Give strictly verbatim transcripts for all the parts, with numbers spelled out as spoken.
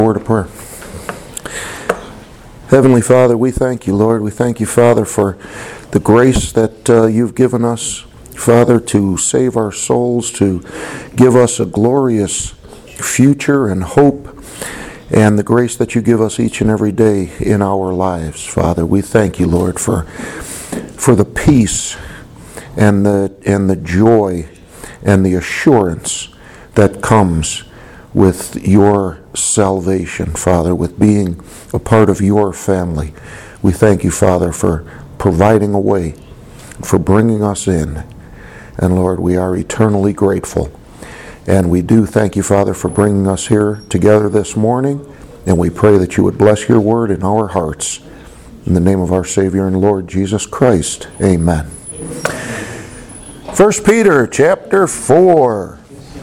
Word of prayer. Heavenly Father, we thank you, Lord. We thank you, Father, for the grace that uh, you've given us, Father, to save our souls, to give us a glorious future and hope, and the grace that you give us each and every day in our lives, Father. We thank you, Lord, for for the peace and the and the joy and the assurance that comes with your salvation, Father, with being a part of your family. We thank you, Father, for providing a way, for bringing us in. And Lord, we are eternally grateful. And we do thank you, Father, for bringing us here together this morning. And we pray that you would bless your word in our hearts. In the name of our Savior and Lord Jesus Christ, amen. First Peter chapter four.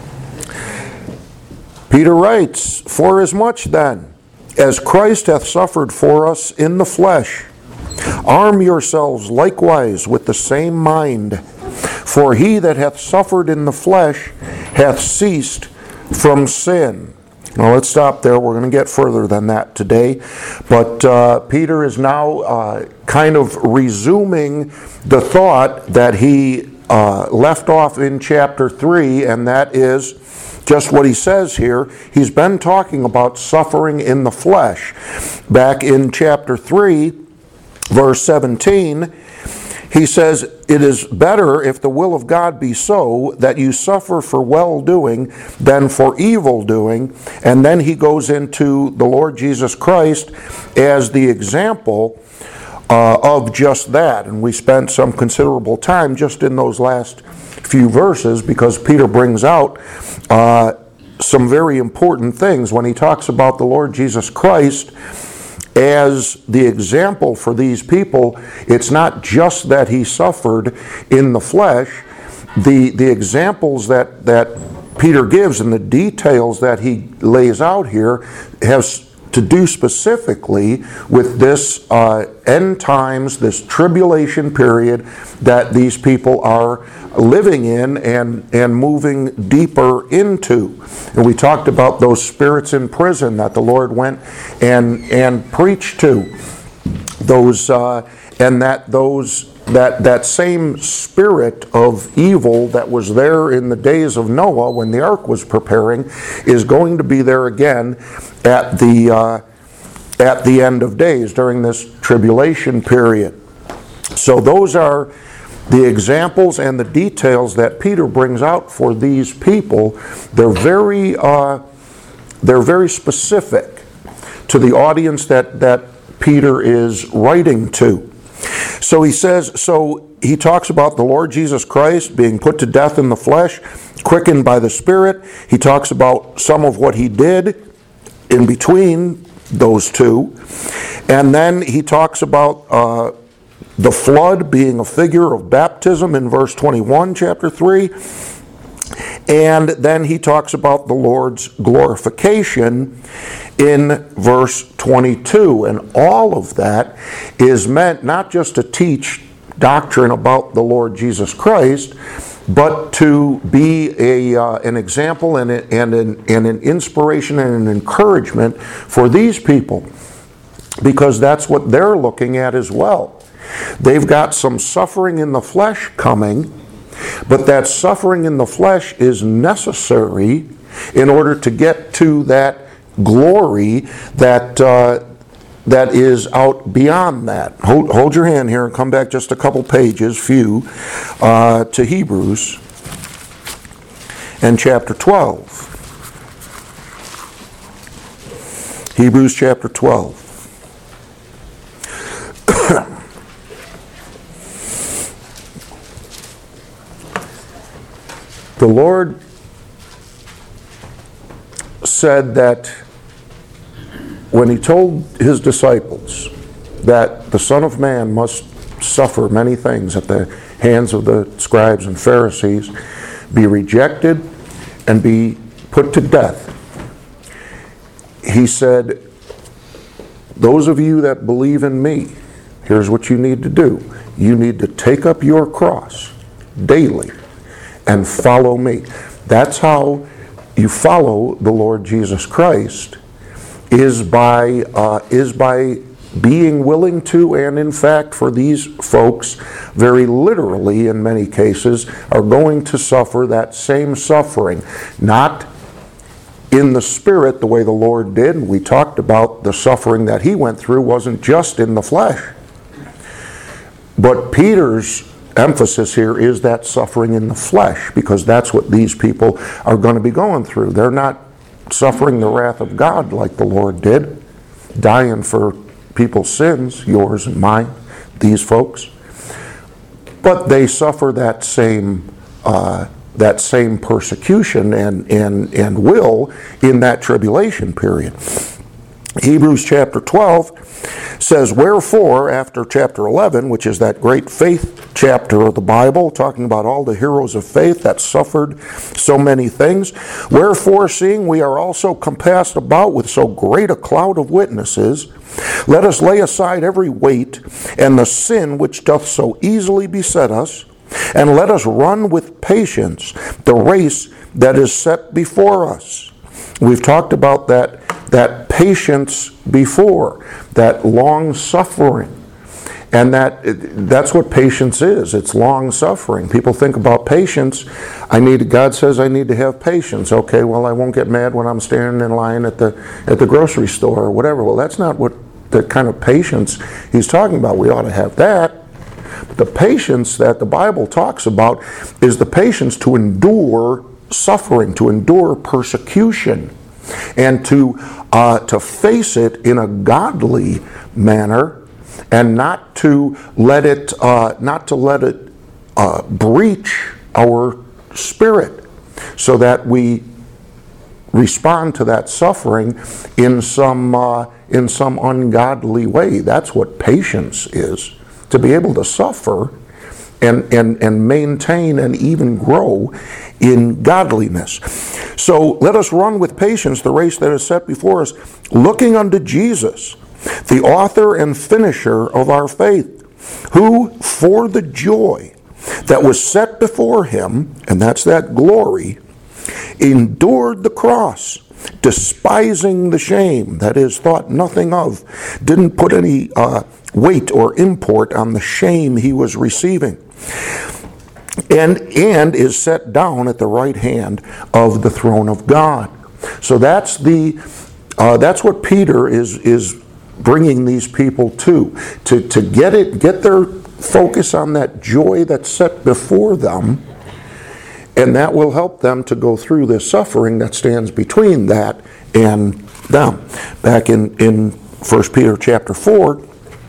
Peter writes, "Forasmuch then, as Christ hath suffered for us in the flesh, arm yourselves likewise with the same mind. For he that hath suffered in the flesh hath ceased from sin." Now let's stop there. We're going to get further than that today. But uh, Peter is now uh, kind of resuming the thought that he uh, left off in chapter three, and that is just what he says here. He's been talking about suffering in the flesh. Back in chapter three, verse seventeen, he says, "It is better, if the will of God be so, that you suffer for well-doing than for evil-doing." And then he goes into the Lord Jesus Christ as the example uh, of just that. And we spent some considerable time just in those last few verses, because Peter brings out uh, some very important things when he talks about the Lord Jesus Christ as the example for these people. It's not just that he suffered in the flesh. The the examples that, that Peter gives and the details that he lays out here has to do specifically with this uh, end times, this tribulation period that these people are living in and, and moving deeper into. And we talked about those spirits in prison that the Lord went and and preached to. Those uh, and that those that that same spirit of evil that was there in the days of Noah when the ark was preparing is going to be there again at the uh, at the end of days during this tribulation period. So those are the examples and the details that Peter brings out for these people. They're very uh, they're very specific to the audience that that Peter is writing to. So he says, so he talks about the Lord Jesus Christ being put to death in the flesh, quickened by the Spirit. He talks about some of what he did in between those two. And then he talks about uh, the flood being a figure of baptism in verse twenty-one, chapter three. And then he talks about the Lord's glorification in verse twenty-two. And all of that is meant not just to teach doctrine about the Lord Jesus Christ, but to be a uh, an example and, a, and, an, and an inspiration and an encouragement for these people, because that's what they're looking at as well. They've got some suffering in the flesh coming, but that suffering in the flesh is necessary in order to get to that glory that uh, that is out beyond that. Hold, hold your hand here and come back just a couple pages, few, uh, to Hebrews and chapter twelve. Hebrews chapter twelve. The Lord said that when he told his disciples that the Son of Man must suffer many things at the hands of the scribes and Pharisees, be rejected, and be put to death, he said, those of you that believe in me, here's what you need to do. You need to take up your cross daily and follow me. That's how you follow the Lord Jesus Christ, is by uh, is by being willing to, and in fact for these folks, very literally in many cases, are going to suffer that same suffering. Not in the spirit the way the Lord did. We talked about the suffering that he went through wasn't just in the flesh. But Peter's emphasis here is that suffering in the flesh, because that's what these people are going to be going through. They're not suffering the wrath of God like the Lord did, dying for people's sins, yours and mine, these folks. But they suffer that same uh, that same persecution and, and, and will in that tribulation period. Hebrews chapter twelve says, wherefore, after chapter eleven, which is that great faith chapter of the Bible, talking about all the heroes of faith that suffered so many things, wherefore, seeing we are also compassed about with so great a cloud of witnesses, let us lay aside every weight and the sin which doth so easily beset us, and let us run with patience the race that is set before us. We've talked about that, that patience before, that long suffering. And that that's what patience is. It's long suffering. People think about patience. I need, God says I need to have patience. Okay, well, I won't get mad when I'm standing in line at the at the grocery store or whatever. Well, that's not what the kind of patience he's talking about. We ought to have that. The patience that the Bible talks about is the patience to endure suffering, to endure persecution, and to uh, to face it in a godly manner, and not to let it uh, not to let it uh, breach our spirit, so that we respond to that suffering in some uh, in some ungodly way. That's what patience is. To be able to suffer and, and, and maintain and even grow in godliness. So let us run with patience the race that is set before us, looking unto Jesus, the author and finisher of our faith, who for the joy that was set before him, and that's that glory, endured the cross, despising the shame, that is, thought nothing of, didn't put any uh, weight or import on the shame he was receiving, and and is set down at the right hand of the throne of God. So that's the uh, that's what Peter is is bringing these people to to to get it get their focus on that joy that's set before them. And that will help them to go through this suffering that stands between that and them. Back in, in First Peter chapter four,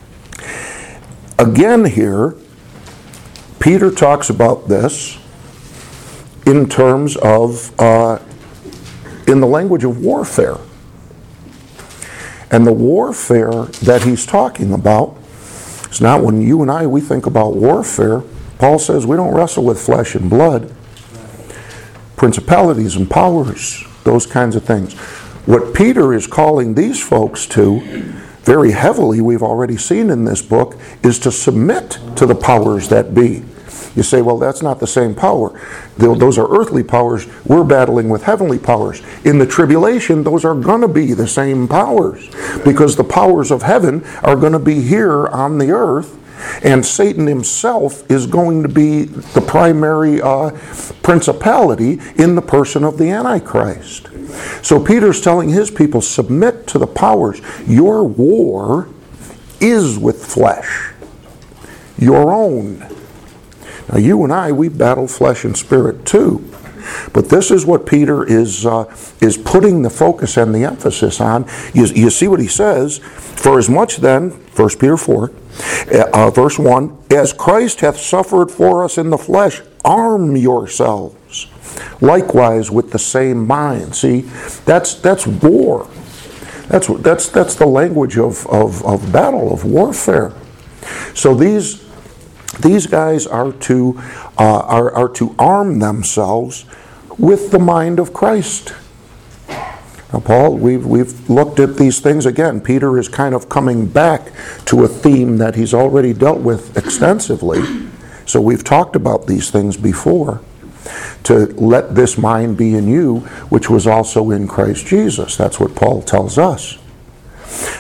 again here, Peter talks about this in terms of, uh, in the language of warfare. And the warfare that he's talking about is not when you and I, we think about warfare. Paul says we don't wrestle with flesh and blood. Principalities and powers, those kinds of things. What Peter is calling these folks to, very heavily, we've already seen in this book, is to submit to the powers that be. You say, well, that's not the same power. Those are earthly powers. We're battling with heavenly powers. In the tribulation, those are going to be the same powers, because the powers of heaven are going to be here on the earth. And Satan himself is going to be the primary uh, principality in the person of the Antichrist. So Peter's telling his people, submit to the powers. Your war is with flesh, your own. Now you and I, we battle flesh and spirit too. But this is what Peter is uh, is putting the focus and the emphasis on. You, you see what he says, for as much then, First Peter four, uh, verse one, as Christ hath suffered for us in the flesh, arm yourselves likewise with the same mind. See, that's that's war. That's that's that's the language of, of, of battle, of warfare. So these these guys are to uh, are, are to arm themselves with the mind of Christ. Now, Paul, we've we've looked at these things again. Peter is kind of coming back to a theme that he's already dealt with extensively. So we've talked about these things before. To let this mind be in you, which was also in Christ Jesus. That's what Paul tells us.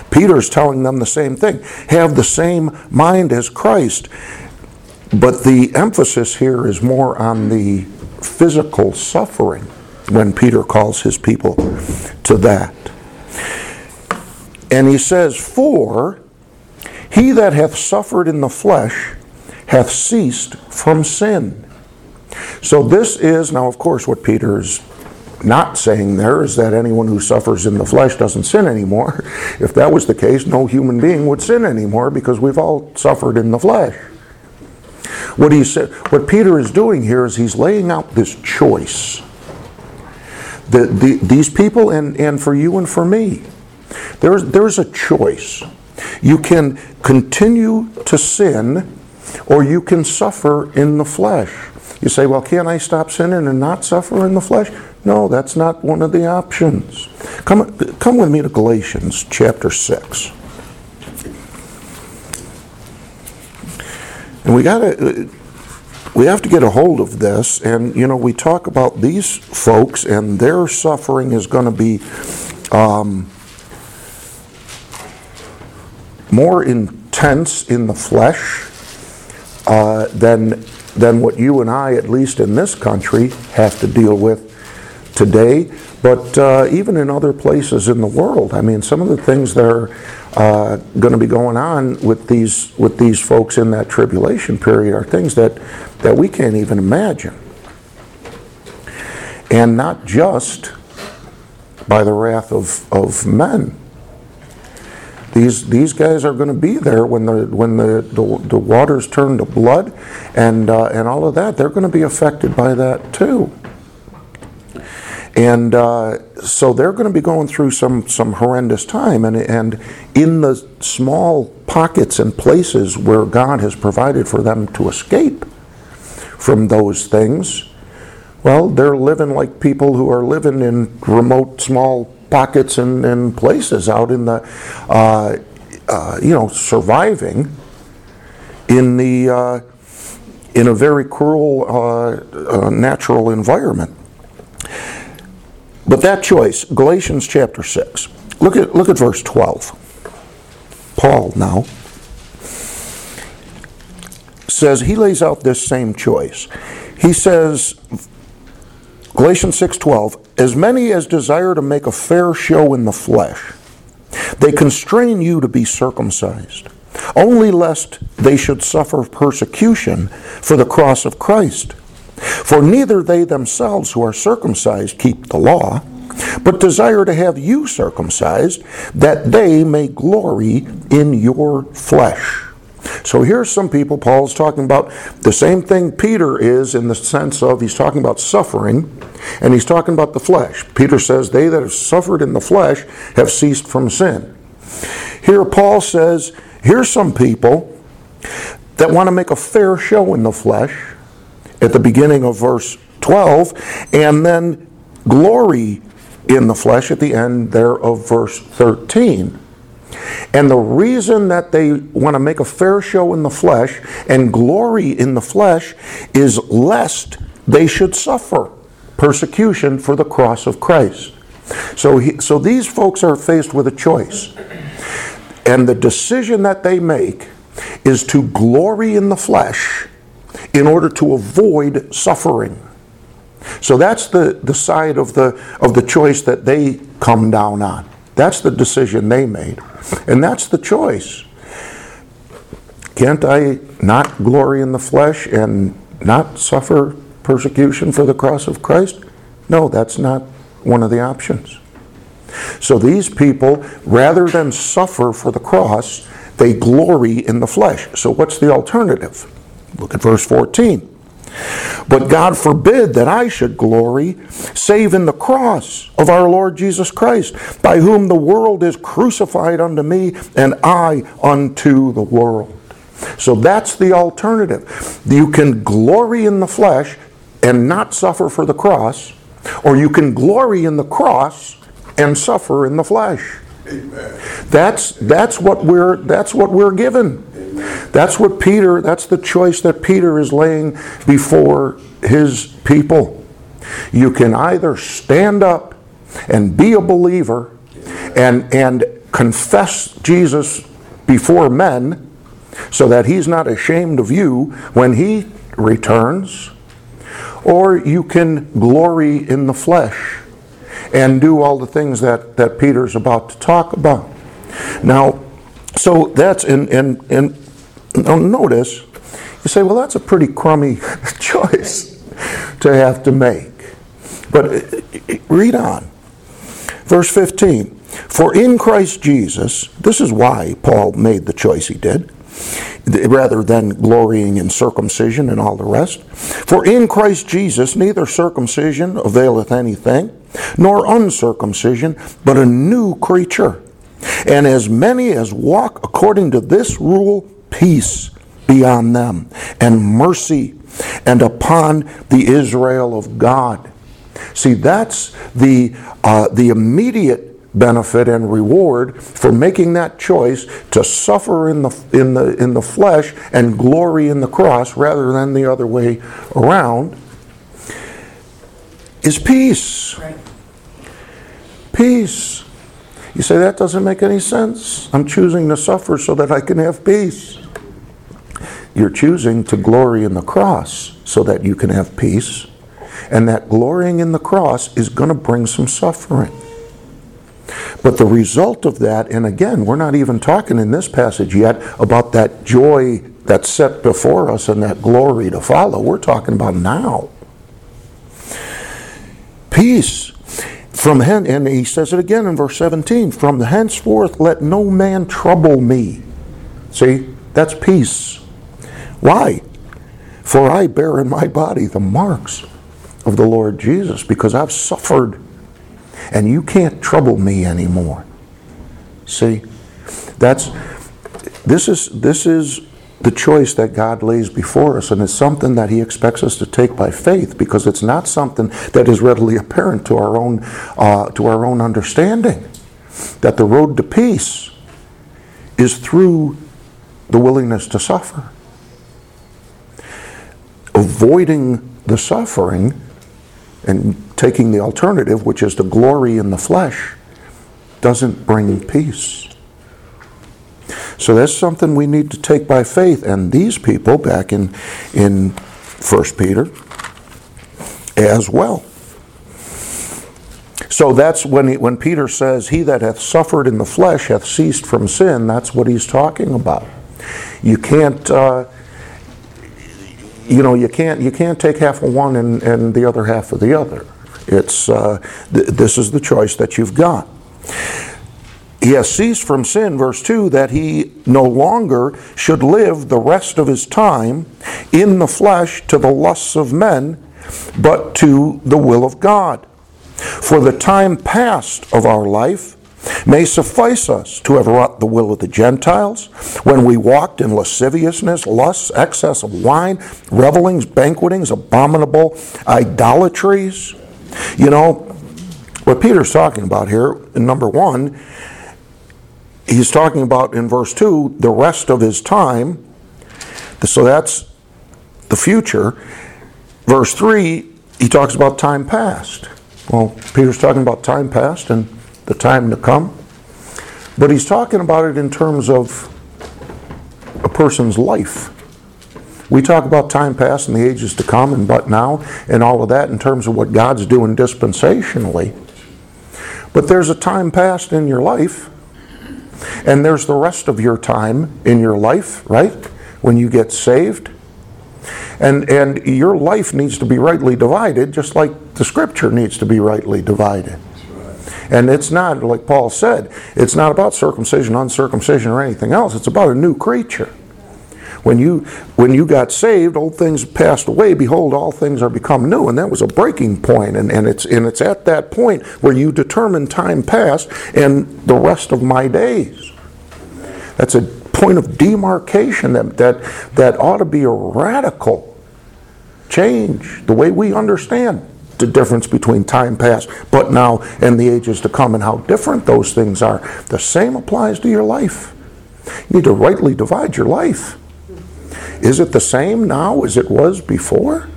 Peter's telling them the same thing. Have the same mind as Christ. But the emphasis here is more on the physical suffering when Peter calls his people to that. And he says, for he that hath suffered in the flesh hath ceased from sin. So this is, now of course what Peter is not saying there is that anyone who suffers in the flesh doesn't sin anymore. If that was the case, no human being would sin anymore because we've all suffered in the flesh. What he said, what Peter is doing here is he's laying out this choice. The, the, these people, and, and for you and for me, there's, there's a choice. You can continue to sin, or you can suffer in the flesh. You say, well, can't I stop sinning and not suffer in the flesh? No, that's not one of the options. Come, come with me to Galatians chapter six. And we gotta, we have to get a hold of this. And, you know, we talk about these folks, and their suffering is going to be um, more intense in the flesh uh, than than what you and I, at least in this country, have to deal with today. But uh, even in other places in the world, I mean, some of the things that are uh, going to be going on with these with these folks in that tribulation period are things that, that we can't even imagine. And not just by the wrath of, of men. These these guys are going to be there when the when the, the, the waters turn to blood, and uh, and all of that. They're going to be affected by that too. And uh, so they're going to be going through some, some horrendous time. And, and in the small pockets and places where God has provided for them to escape from those things, well, they're living like people who are living in remote, small pockets and, and places out in the, uh, uh, you know, surviving in the uh, in a very cruel uh, uh, natural environment. But that choice, Galatians chapter six, look at look at verse twelve. Paul now says, he lays out this same choice. He says, Galatians six twelve, as many as desire to make a fair show in the flesh, they constrain you to be circumcised, only lest they should suffer persecution for the cross of Christ. For neither they themselves who are circumcised keep the law, but desire to have you circumcised, that they may glory in your flesh. So here's some people, Paul's talking about the same thing Peter is, in the sense of he's talking about suffering, and he's talking about the flesh. Peter says, they that have suffered in the flesh have ceased from sin. Here Paul says, here's some people that want to make a fair show in the flesh, at the beginning of verse twelve, and then glory in the flesh at the end there of verse thirteen. And the reason that they want to make a fair show in the flesh and glory in the flesh is lest they should suffer persecution for the cross of Christ. So, he, so these folks are faced with a choice. And the decision that they make is to glory in the flesh in order to avoid suffering. So that's the, the side of the of the choice that they come down on. That's the decision they made. And that's the choice. Can't I not glory in the flesh and not suffer persecution for the cross of Christ? No, that's not one of the options. So these people, rather than suffer for the cross, they glory in the flesh. So what's the alternative? Look at verse fourteen. But God forbid that I should glory, save in the cross of our Lord Jesus Christ, by whom the world is crucified unto me, and I unto the world. So that's the alternative. You can glory in the flesh and not suffer for the cross, or you can glory in the cross and suffer in the flesh. Amen. That's that's what we're that's what we're given. Amen. That's what Peter, that's the choice that Peter is laying before his people. You can either stand up and be a believer and and confess Jesus before men so that he's not ashamed of you when he returns, or you can glory in the flesh and do all the things that, that Peter's about to talk about. Now, so that's, in, in, in notice, you say, well, that's a pretty crummy choice to have to make. But read on. Verse fifteen, for in Christ Jesus, this is why Paul made the choice he did, rather than glorying in circumcision and all the rest. For in Christ Jesus neither circumcision availeth anything, nor uncircumcision, but a new creature. And as many as walk according to this rule, peace be on them, and mercy, and upon the Israel of God. See, that's the uh, the immediate benefit and reward for making that choice to suffer in the in the in the flesh and glory in the cross rather than the other way around, is peace. Right. Peace. You say, that doesn't make any sense. I'm choosing to suffer so that I can have peace. You're choosing to glory in the cross so that you can have peace, and that glorying in the cross is going to bring some suffering. But the result of that, and again, we're not even talking in this passage yet about that joy that's set before us and that glory to follow. We're talking about now. Peace. From hen, and he says it again in verse seventeen, from henceforth let no man trouble me. See, that's peace. Why? For I bear in my body the marks of the Lord Jesus, because I've suffered, and you can't trouble me anymore. See, that's this is this is the choice that God lays before us, and it's something that he expects us to take by faith, because it's not something that is readily apparent to our own uh, to our own understanding. That the road to peace is through the willingness to suffer. Avoiding the suffering and taking the alternative, which is to glory in the flesh, doesn't bring peace. So that's something we need to take by faith. And these people back in in First Peter as well. So that's when he, when Peter says, he that hath suffered in the flesh hath ceased from sin, that's what he's talking about. You can't uh, you know, you can't you can't take half of one and, and the other half of the other. It's uh, th- this is the choice that you've got. He has ceased from sin, verse two, that he no longer should live the rest of his time in the flesh to the lusts of men, but to the will of God. For the time past of our life may suffice us to have wrought the will of the Gentiles, when we walked in lasciviousness, lusts, excess of wine, revelings, banquetings, abominable idolatries. You know, what Peter's talking about here, in number one, he's talking about in verse two, the rest of his time. So that's the future. Verse three, he talks about time past. Well, Peter's talking about time past and the time to come. But he's talking about it in terms of a person's life. We talk about time past and the ages to come and but now and all of that in terms of what God's doing dispensationally. But there's a time past in your life, and there's the rest of your time in your life, right? When you get saved. And and your life needs to be rightly divided, just like the Scripture needs to be rightly divided. And it's not, like Paul said, it's not about circumcision, uncircumcision, or anything else. It's about a new creature. When you when you got saved, old things passed away. Behold, all things are become new. And that was a breaking point. And, and it's and it's at that point where you determine time past and the rest of my days. That's a point of demarcation that that, that ought to be a radical change, the way we understand the difference between time past, but now, and the ages to come, and how different those things are. The same applies to your life. You need to rightly divide your life. Is it the same now as it was before?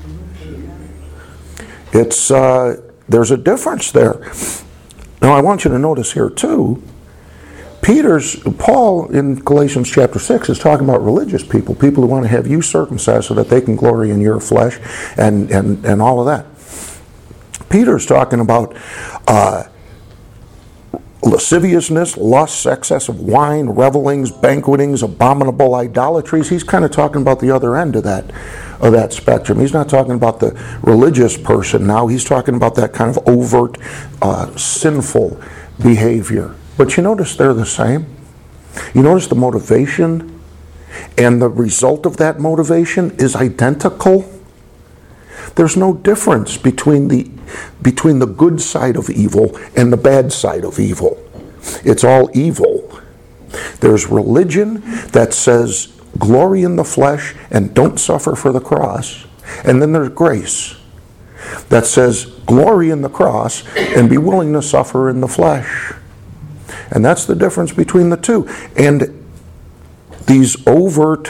It's uh, there's a difference there. Now I want you to notice here too Peter's, Paul in Galatians chapter six is talking about religious people, people who want to have you circumcised so that they can glory in your flesh and, and, and all of that. Peter's talking about uh, lasciviousness, lusts, excess of wine, revelings, banquetings, abominable idolatries. He's kind of talking about the other end of that, of that spectrum. He's not talking about the religious person now. He's talking about that kind of overt, uh, sinful behavior. But you notice they're the same. You notice the motivation and the result of that motivation is identical. There's no difference between the between the good side of evil and the bad side of evil. It's all evil. There's religion that says glory in the flesh and don't suffer for the cross. And then there's grace that says glory in the cross and be willing to suffer in the flesh. And that's the difference between the two. And these overt,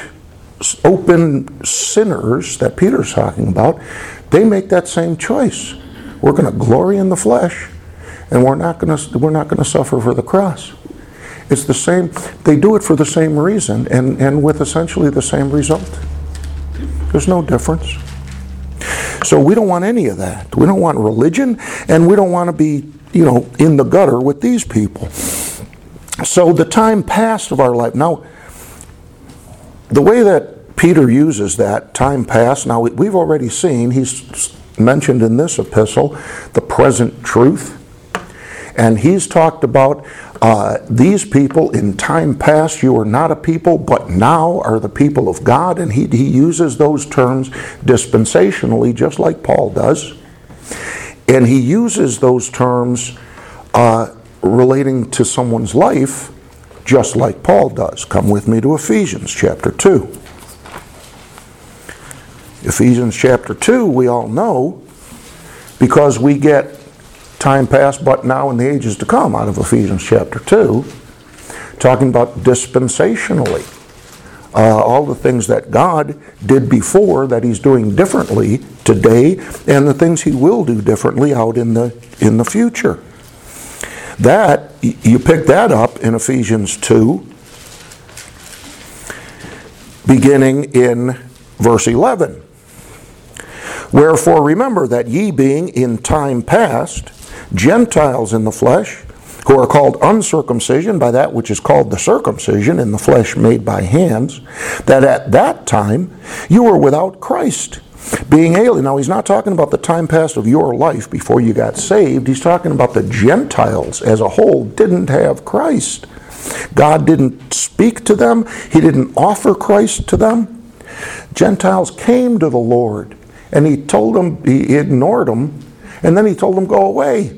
open sinners that Peter's talking about, they make that same choice. We're going to glory in the flesh, and we're not going to we're not going to suffer for the cross. It's the same. They do it for the same reason, and and with essentially the same result. There's no difference. So we don't want any of that. We don't want religion, and we don't want to be, you know, in the gutter with these people. So the time past of our life. Now, the way that Peter uses that, time past, now we've already seen, he's mentioned in this epistle, the present truth. And he's talked about uh, these people in time past, you are not a people, but now are the people of God. And he, he uses those terms dispensationally, just like Paul does. And he uses those terms uh, relating to someone's life, just like Paul does. Come with me to Ephesians chapter two. Ephesians chapter two, we all know, because we get time past, but now in the ages to come out of Ephesians chapter two, talking about dispensationally. Uh, all the things that God did before that he's doing differently today, and the things he will do differently out in the in the future. That, you pick that up in Ephesians two, beginning in verse eleven. Wherefore remember that ye being in time past Gentiles in the flesh, who are called uncircumcision by that which is called the circumcision in the flesh made by hands, that at that time you were without Christ, being alien. Now he's not talking about the time past of your life before you got saved. He's talking about the Gentiles as a whole didn't have Christ. God didn't speak to them. He didn't offer Christ to them. Gentiles came to the Lord, and he told them, he ignored them, and then he told them, go away.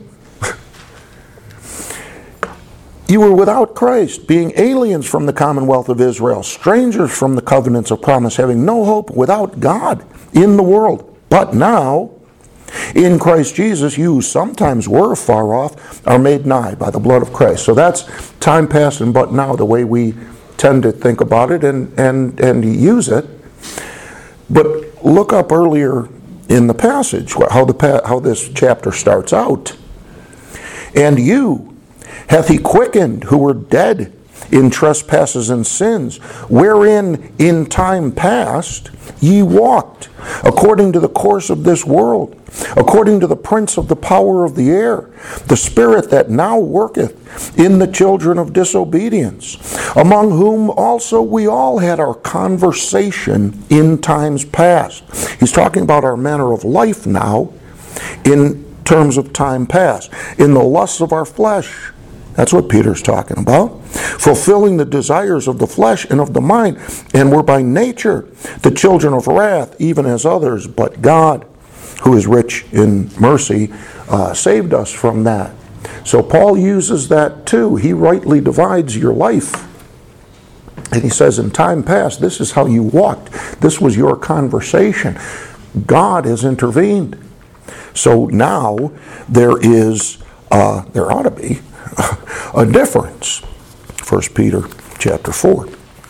You were without Christ, being aliens from the commonwealth of Israel, strangers from the covenants of promise, having no hope, without God in the world. But now, in Christ Jesus, you who sometimes were far off are made nigh by the blood of Christ. So that's time past and but now, the way we tend to think about it and, and, and use it. But look up earlier in the passage how the how this chapter starts out. And you hath he quickened who were dead in trespasses and sins, wherein in time past ye walked, according to the course of this world, according to the prince of the power of the air, the spirit that now worketh in the children of disobedience, among whom also we all had our conversation in times past. He's talking about our manner of life now in terms of time past, in the lusts of our flesh. That's what Peter's talking about. Fulfilling the desires of the flesh and of the mind, and were by nature the children of wrath, even as others. But God, who is rich in mercy, uh, saved us from that. So Paul uses that too. He rightly divides your life. And he says, in time past, this is how you walked. This was your conversation. God has intervened. So now there is, uh, there ought to be, a difference. First Peter chapter four.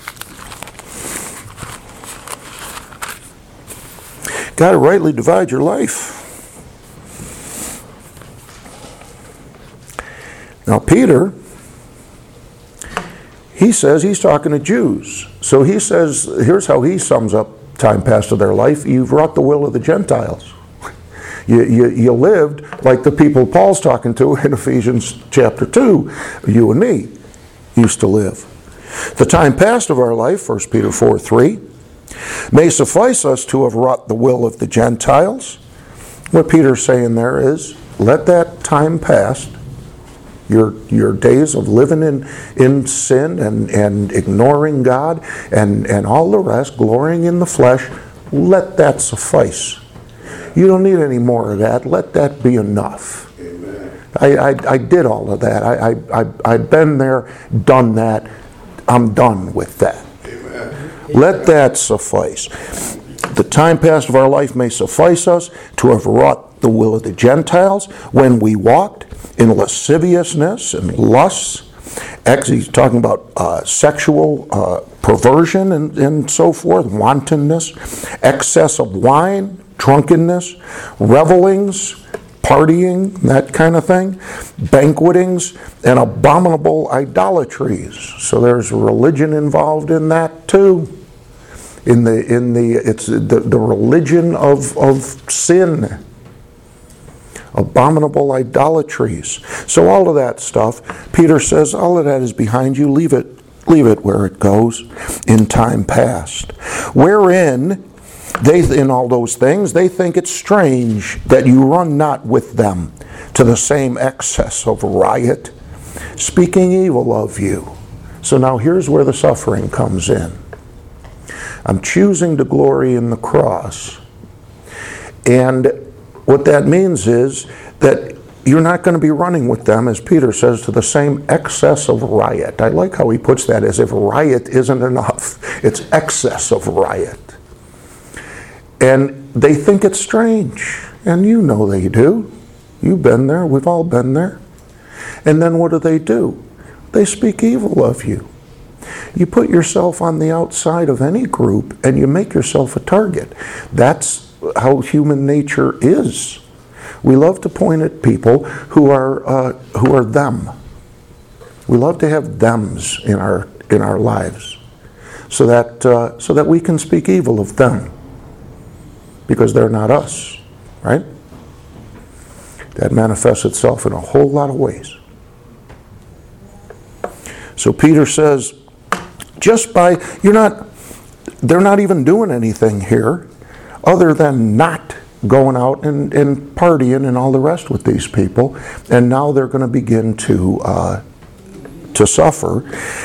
Got to rightly divide your life. Now Peter he says he's talking to Jews. So he says, here's how he sums up time past of their life. You've wrought the will of the Gentiles. You, you, you lived like the people Paul's talking to in Ephesians chapter two, you and me used to live. The time past of our life, First Peter four three, may suffice us to have wrought the will of the Gentiles. What Peter's saying there is, let that time past, your your days of living in, in sin and, and ignoring God and, and all the rest, glorying in the flesh, let that suffice. You don't need any more of that. Let that be enough. I, I, I did all of that. I, I, I, I've been there, done that. I'm done with that. Amen. Let that suffice. The time past of our life may suffice us to have wrought the will of the Gentiles when we walked in lasciviousness and lusts. He's talking about uh, sexual uh, perversion and, and so forth, wantonness, excess of wine, drunkenness, revelings, partying, that kind of thing, banquetings, and abominable idolatries. So there's religion involved in that too. In the in the it's the, the religion of, of sin. Abominable idolatries. So all of that stuff, Peter says, all of that is behind you. Leave it, leave it where it goes in time past. Wherein they, in all those things, they think it strange that you run not with them to the same excess of riot, speaking evil of you. So now here's where the suffering comes in. I'm choosing to glory in the cross. And what that means is that you're not going to be running with them, as Peter says, to the same excess of riot. I like how he puts that, as if riot isn't enough. It's excess of riot. And they think it's strange. And you know they do. You've been there. We've all been there. And then what do they do? They speak evil of you. You put yourself on the outside of any group and you make yourself a target. That's how human nature is. We love to point at people who are uh, who are them. We love to have thems in our in our lives, so that uh, so that we can speak evil of them, because they're not us, right? That manifests itself in a whole lot of ways. So Peter says, just by you're not, they're not even doing anything here, other than not going out and, and partying and all the rest with these people, and now they're going to begin to uh, to suffer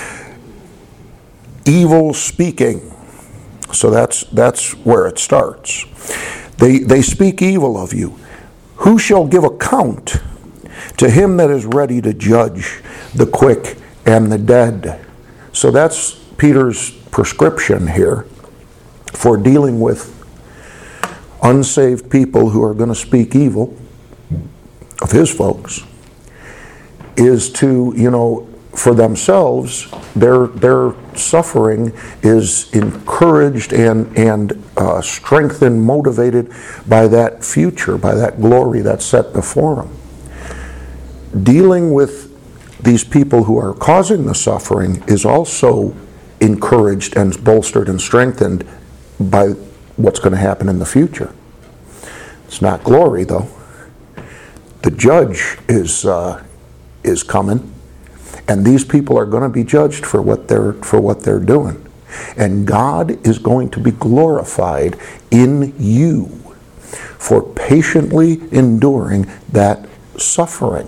evil speaking. So that's that's where it starts. They they speak evil of you. Who shall give account to him that is ready to judge the quick and the dead? So that's Peter's prescription here for dealing with unsaved people who are going to speak evil of his folks, is to, you know, for themselves, their their suffering is encouraged and, and uh, strengthened, motivated by that future, by that glory that's set before them. Dealing with these people who are causing the suffering is also encouraged and bolstered and strengthened by what's going to happen in the future. It's not glory, though. The judge is uh, is coming, and these people are going to be judged for what they're for what they're doing, and God is going to be glorified in you for patiently enduring that suffering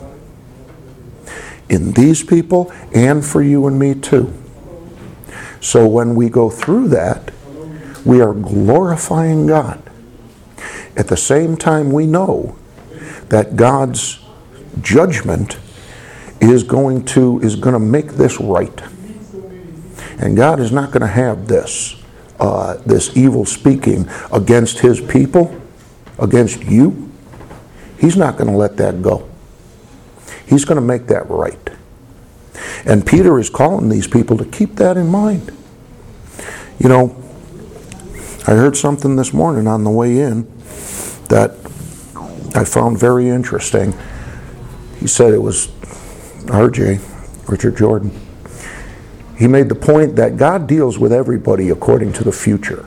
in these people and for you and me too. So when we go through that, we are glorifying God. At the same time, we know that God's judgment is going to is going to make this right, and God is not going to have this uh, this evil speaking against His people, against you. He's not going to let that go. He's going to make that right. And Peter is calling these people to keep that in mind. You know, I heard something this morning on the way in that I found very interesting. He said it was R J, Richard Jordan. he made the point that God deals with everybody according to the future.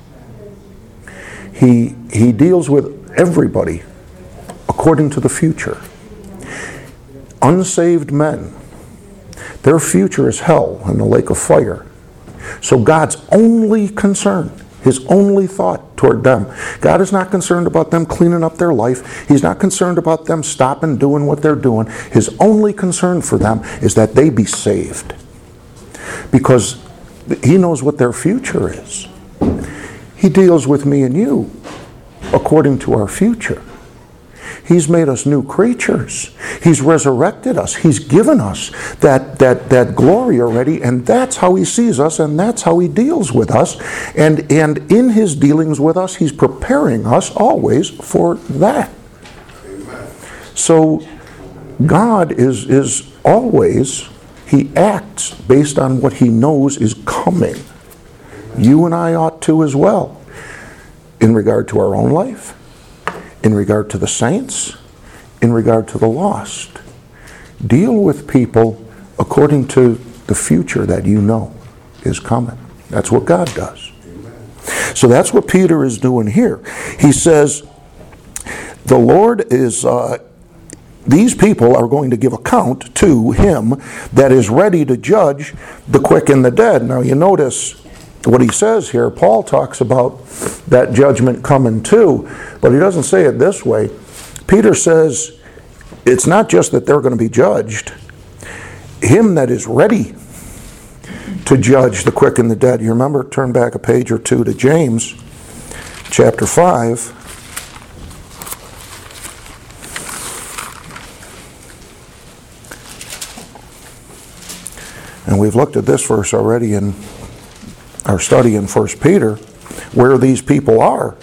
He, he deals with everybody according to the future. Unsaved men, their future is hell in the lake of fire. So God's only concern, his only thought toward them, God is not concerned about them cleaning up their life. He's not concerned about them stopping doing what they're doing. His only concern for them is that they be saved. Because he knows what their future is. He deals with me and you according to our future. He's made us new creatures. He's resurrected us. He's given us that, that, that glory already, and that's how he sees us, and that's how he deals with us. And, and in his dealings with us, he's preparing us always for that. Amen. So God is, is always, he acts based on what he knows is coming. You and I ought to as well, in regard to our own life, in regard to the saints, in regard to the lost. Deal with people according to the future that you know is coming. That's what God does. Amen. So that's what Peter is doing here. He says, the Lord is, uh, these people are going to give account to him that is ready to judge the quick and the dead. Now you notice what he says here. Paul talks about that judgment coming too, but he doesn't say it this way. Peter says it's not just that they're going to be judged. Him that is ready to judge the quick and the dead. You remember, turn back a page or two to James chapter five. And we've looked at this verse already in our study in First Peter, where these people are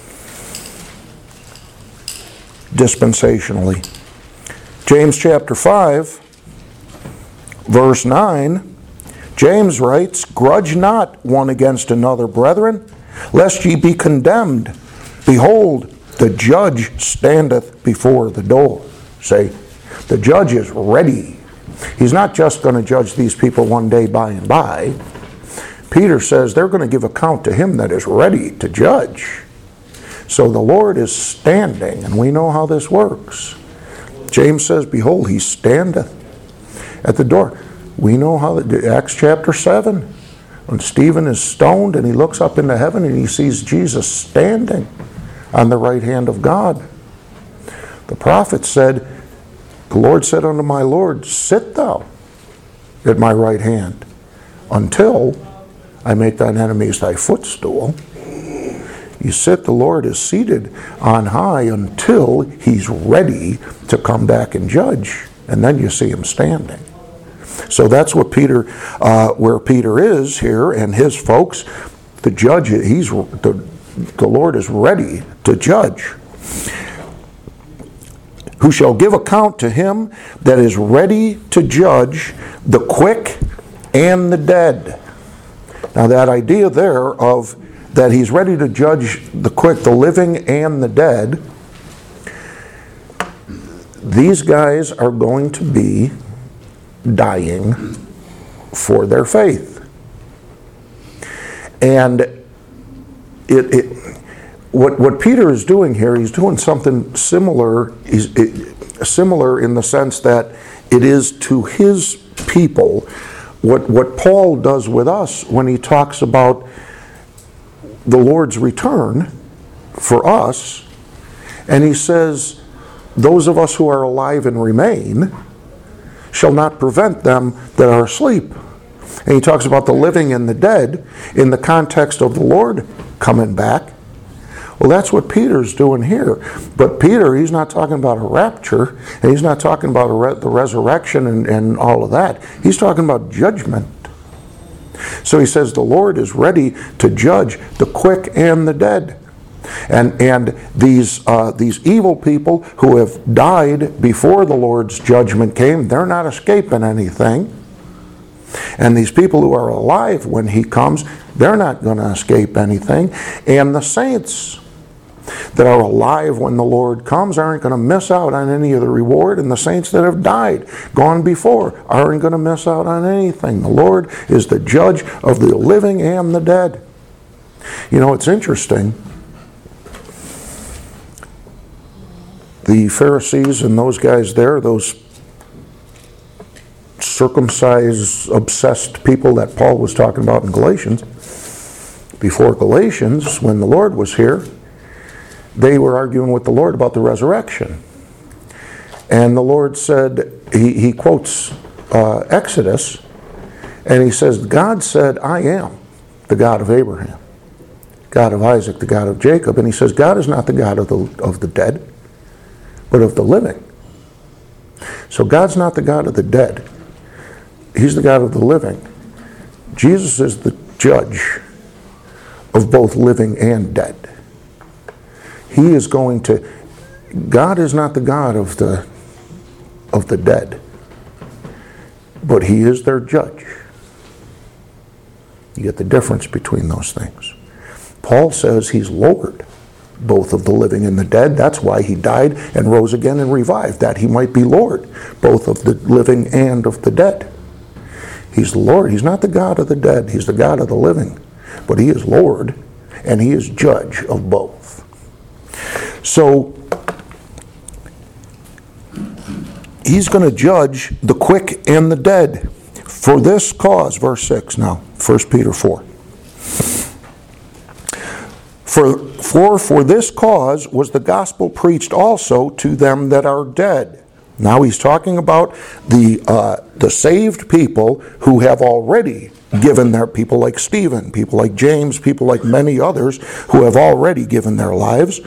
dispensationally. James chapter five, verse nine, James writes, grudge not one against another, brethren, lest ye be condemned. Behold, the judge standeth before the door. Say, the judge is ready. He's not just going to judge these people one day by and by. Peter says they're going to give account to him that is ready to judge. So the Lord is standing, and we know how this works. James says, behold, he standeth at the door. We know how, Acts chapter seven, when Stephen is stoned and he looks up into heaven and he sees Jesus standing on the right hand of God. The prophet said, the Lord said unto my Lord, sit thou at my right hand until I make thine enemies thy footstool. You sit, the Lord is seated on high until he's ready to come back and judge. And then you see him standing. So that's what Peter, uh, where Peter is here, and his folks, the judge, he's the, the Lord is ready to judge. Who shall give account to him that is ready to judge the quick and the dead. Now that idea there of that he's ready to judge the quick, the living, and the dead, these guys are going to be dying for their faith. And it, it what what Peter is doing here, he's doing something similar, he's, it, similar in the sense that it is to his people what what Paul does with us when he talks about the Lord's return for us, and he says, those of us who are alive and remain shall not prevent them that are asleep. And he talks about the living and the dead in the context of the Lord coming back. Well, that's what Peter's doing here. But Peter, he's not talking about a rapture, and he's not talking about a re- the resurrection and, and all of that. He's talking about judgment. So he says the Lord is ready to judge the quick and the dead. And and these uh, these evil people who have died before the Lord's judgment came, they're not escaping anything. And these people who are alive when he comes, they're not going to escape anything. And the saints, that are alive when the Lord comes aren't going to miss out on any of the reward, and the saints that have died, gone before, aren't going to miss out on anything. The Lord is the judge of the living and the dead. You know, it's interesting. The Pharisees and those guys there, those circumcised, obsessed people that Paul was talking about in Galatians, before Galatians, when the Lord was here, they were arguing with the Lord about the resurrection. And the Lord said, he, he quotes uh, Exodus, and he says, God said, I am the God of Abraham, God of Isaac, the God of Jacob. And he says, God is not the God of the, of the dead, but of the living. So God's not the God of the dead. He's the God of the living. Jesus is the judge of both living and dead. He is going to, God is not the God of the of the dead, but he is their judge. You get the difference between those things. Paul says he's Lord, both of the living and the dead. That's why he died and rose again and revived, that he might be Lord, both of the living and of the dead. He's the Lord. He's not the God of the dead. He's the God of the living. But he is Lord, and he is judge of both. So, he's going to judge the quick and the dead. For this cause, verse six now, First Peter four. For, for for this cause was the gospel preached also to them that are dead. Now he's talking about the uh, the saved people who have already given their, people like Stephen, people like James, people like many others who have already given their lives,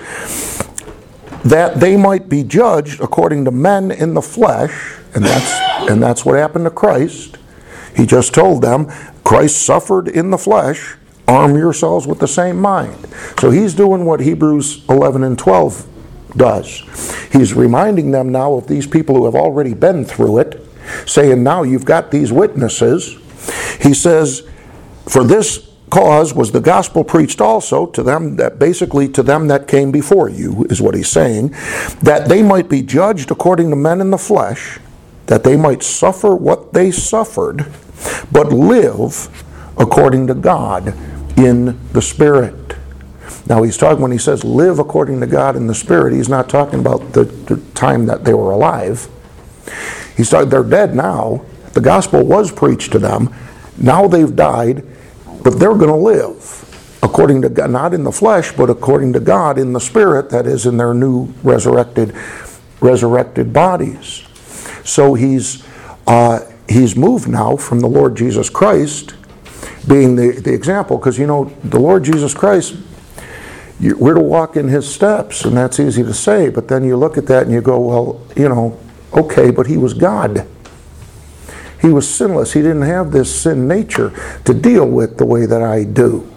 that they might be judged according to men in the flesh, and that's and that's what happened to Christ. He just told them, Christ suffered in the flesh, arm yourselves with the same mind. So he's doing what Hebrews eleven and twelve does. He's reminding them now of these people who have already been through it, saying now you've got these witnesses. He says, for this cause was the gospel preached also to them, that basically to them that came before you, is what he's saying, that they might be judged according to men in the flesh, that they might suffer what they suffered, but live according to God in the Spirit. Now he's talking, when he says live according to God in the Spirit, he's not talking about the, the time that they were alive. He's talking, they're dead now. The gospel was preached to them. Now they've died, but they're going to live according to God, not in the flesh, but according to God in the Spirit, that is, in their new resurrected resurrected bodies. So he's uh, he's moved now from the Lord Jesus Christ being the, the example, because you know the Lord Jesus Christ, you, we're to walk in his steps, and that's easy to say, but then you look at that and you go, well, you know, okay, but he was God. He was sinless. He didn't have this sin nature to deal with the way that I do.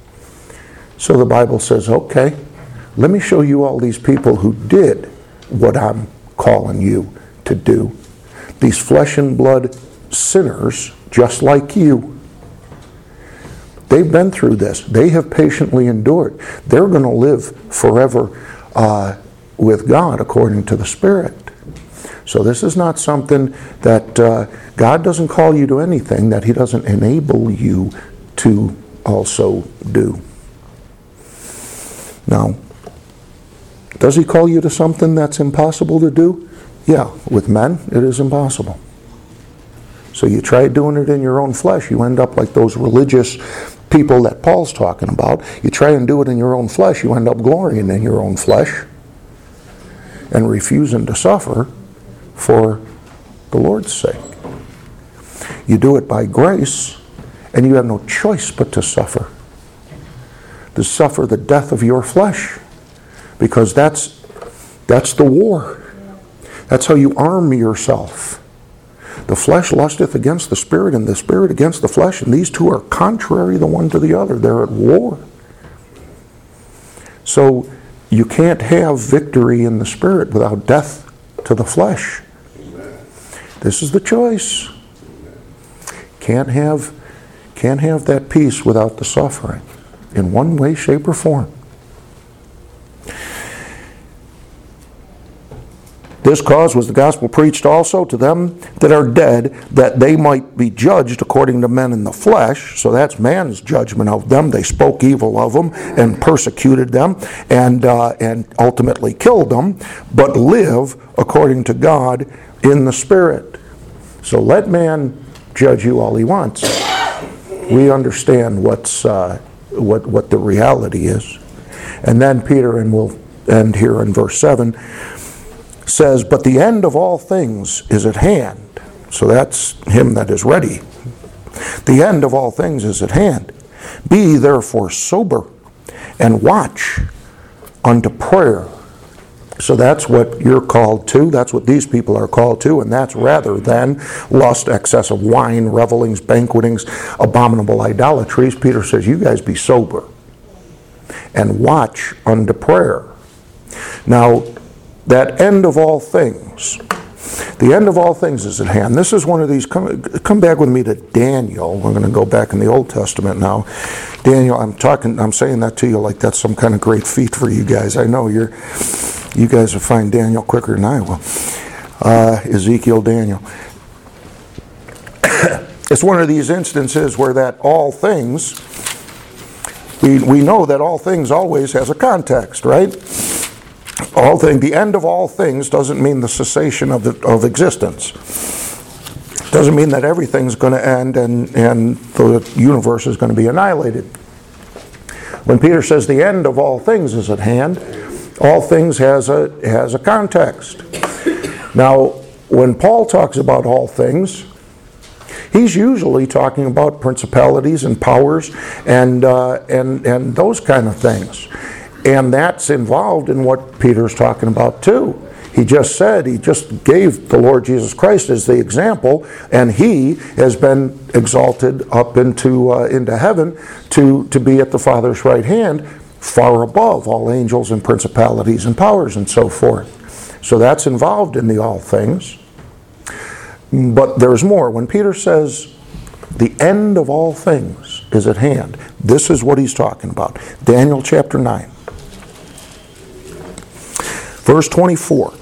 So the Bible says, okay, let me show you all these people who did what I'm calling you to do. These flesh and blood sinners, just like you. They've been through this. They have patiently endured. They're going to live forever uh, with God according to the Spirit. So this is not something that uh, God doesn't call you to anything that he doesn't enable you to also do. Now, does he call you to something that's impossible to do? Yeah, with men, it is impossible. So you try doing it in your own flesh, you end up like those religious people that Paul's talking about. You try and do it in your own flesh, you end up glorying in your own flesh and refusing to suffer for the Lord's sake. You do it by grace, and you have no choice but to suffer. To suffer the death of your flesh, because that's that's the war. That's how you arm yourself. The flesh lusteth against the spirit, and the spirit against the flesh, and these two are contrary the one to the other. They're at war. So you can't have victory in the spirit without death to the flesh. This is the choice. Can't have, can't have that peace without the suffering, in one way, shape, or form. This cause was the gospel preached also to them that are dead, that they might be judged according to men in the flesh. So that's man's judgment of them. They spoke evil of them and persecuted them and, uh, and ultimately killed them, but live according to God in the Spirit. So let man judge you all he wants. We understand what's uh, what what the reality is. And then Peter, and we'll end here in verse seven, says, but the end of all things is at hand. So that's him that is ready. The end of all things is at hand. Be ye therefore sober, and watch unto prayer. So that's what you're called to. That's what these people are called to. And that's rather than lust, excess of wine, revelings, banquetings, abominable idolatries. Peter says, you guys be sober and watch unto prayer. Now, that end of all things, the end of all things is at hand. This is one of these, come, come back with me to Daniel. We're going to go back in the Old Testament now. Daniel, I'm talking, I'm saying that to you like that's some kind of great feat for you guys. I know you're, you guys will find Daniel quicker than I will. Uh, Ezekiel, Daniel. It's one of these instances where that all things, we, we know that all things always has a context, right? All thing, the end of all things doesn't mean the cessation of, the, of existence. Doesn't mean that everything's going to end and, and the universe is going to be annihilated. When Peter says the end of all things is at hand, all things has a, has a context. Now, when Paul talks about all things, he's usually talking about principalities and powers and, uh, and, and those kind of things. And that's involved in what Peter's talking about too. He just said, he just gave the Lord Jesus Christ as the example, and he has been exalted up into uh, into heaven to, to be at the Father's right hand, far above all angels and principalities and powers and so forth. So that's involved in the all things. But there's more. When Peter says the end of all things is at hand, this is what he's talking about. Daniel chapter nine. Verse twenty-four.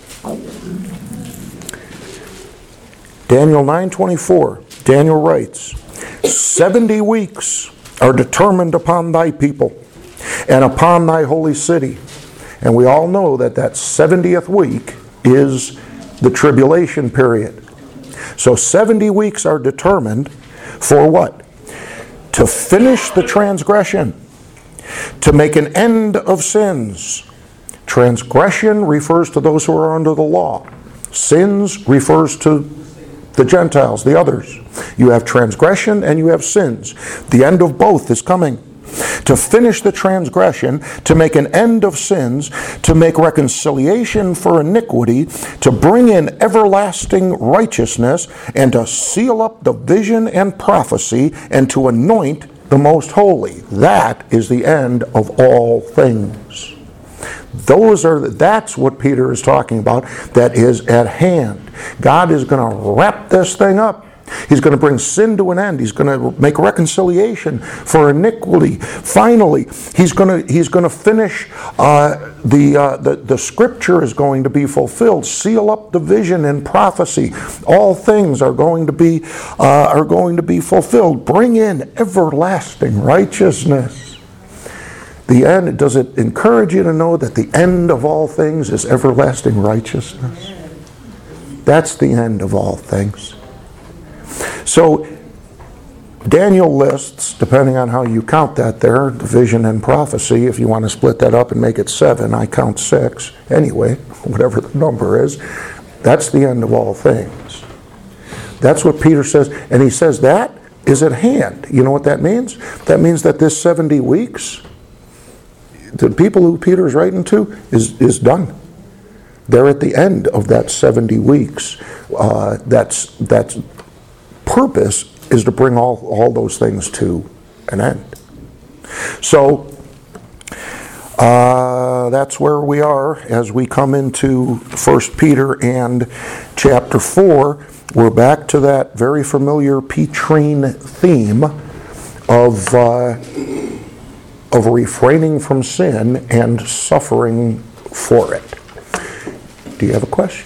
Daniel nine twenty-four. Daniel writes, seventy weeks are determined upon thy people and upon thy holy city. And we all know that that seventieth week is the tribulation period. So seventy weeks are determined for what? To finish the transgression, to make an end of sins. Transgression refers to those who are under the law. Sins refers to the Gentiles, the others. You have transgression and you have sins. The end of both is coming. To finish the transgression, to make an end of sins, to make reconciliation for iniquity, to bring in everlasting righteousness, and to seal up the vision and prophecy, and to anoint the most holy. That is the end of all things. Those are, that's what Peter is talking about, that is at hand. God is going to wrap this thing up. He's going to bring sin to an end. He's going to make reconciliation for iniquity. Finally, he's going to he's going to finish uh, the, uh, the the scripture is going to be fulfilled. Seal up the vision and prophecy. All things are going to be uh, are going to be fulfilled. Bring in everlasting righteousness. The end, does it encourage you to know that the end of all things is everlasting righteousness? That's the end of all things. So Daniel lists, depending on how you count that there, the vision and prophecy. If you want to split that up and make it seven, I count six. Anyway, whatever the number is, that's the end of all things. That's what Peter says. And he says that is at hand. You know what that means? That means that this seventy weeks, the people who Peter is writing to, is, is done. They're at the end of that seventy weeks. Uh, that's that's purpose is to bring all, all those things to an end. So uh, that's where we are as we come into First Peter and chapter four. We're back to that very familiar Petrine theme of uh, of refraining from sin and suffering for it. Do you have a question?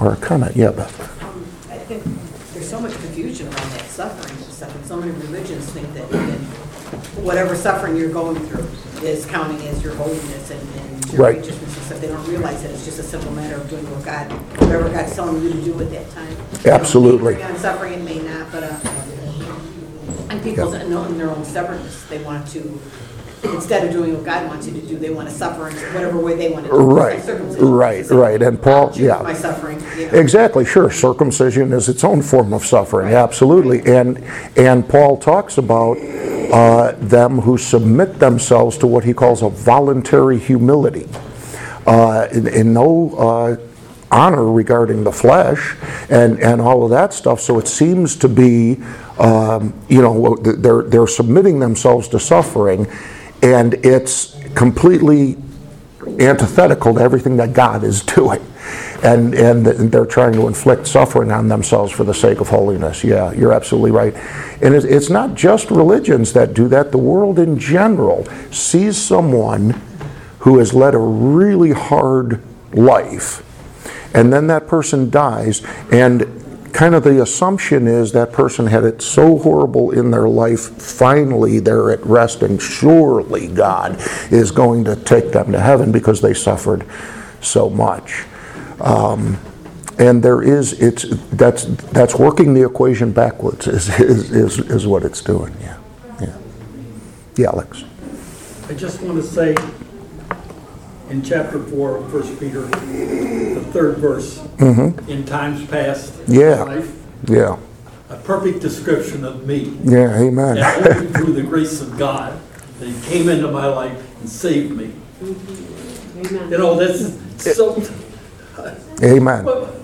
or a comment. Yeah, Beth. Um, I think there's so much confusion around that suffering and stuff, and so many religions think that even whatever suffering you're going through is counting as your holiness and, and your Right. righteousness and stuff. They don't realize that it's just a simple matter of doing what God, whatever God's telling you to do at that time. Absolutely. You know, it may bring on suffering, it may not, but uh, and people Yep. know in their own stubbornness, they want to, instead of doing what God wants you to do, they want to suffer in whatever way they want to do it. Right, Like circumcision. right, So, right. And Paul, choose yeah. my suffering. You know. Exactly, sure. Circumcision is its own form of suffering, absolutely. And and Paul talks about uh, them who submit themselves to what he calls a voluntary humility. Uh, in, in no uh, honor regarding the flesh and, and all of that stuff. So it seems to be, um, you know, they're, they're submitting themselves to suffering, and it's completely antithetical to everything that God is doing. And, and they're trying to inflict suffering on themselves for the sake of holiness. Yeah, you're absolutely right. And it's, it's not just religions that do that. The world in general sees someone who has led a really hard life, and then that person dies, and kind of the assumption is that person had it so horrible in their life, finally they're at rest, and surely God is going to take them to heaven because they suffered so much. Um, and there is, it's that's that's working the equation backwards is is is, is what it's doing. Yeah, yeah, yeah, Alex. I just want to say, in chapter four of First Peter, the third verse, mm-hmm. in times past, Yeah, life, yeah, a perfect description of me. yeah, amen. And only through the grace of God that He came into my life and saved me. Amen. You know, that's so. Amen.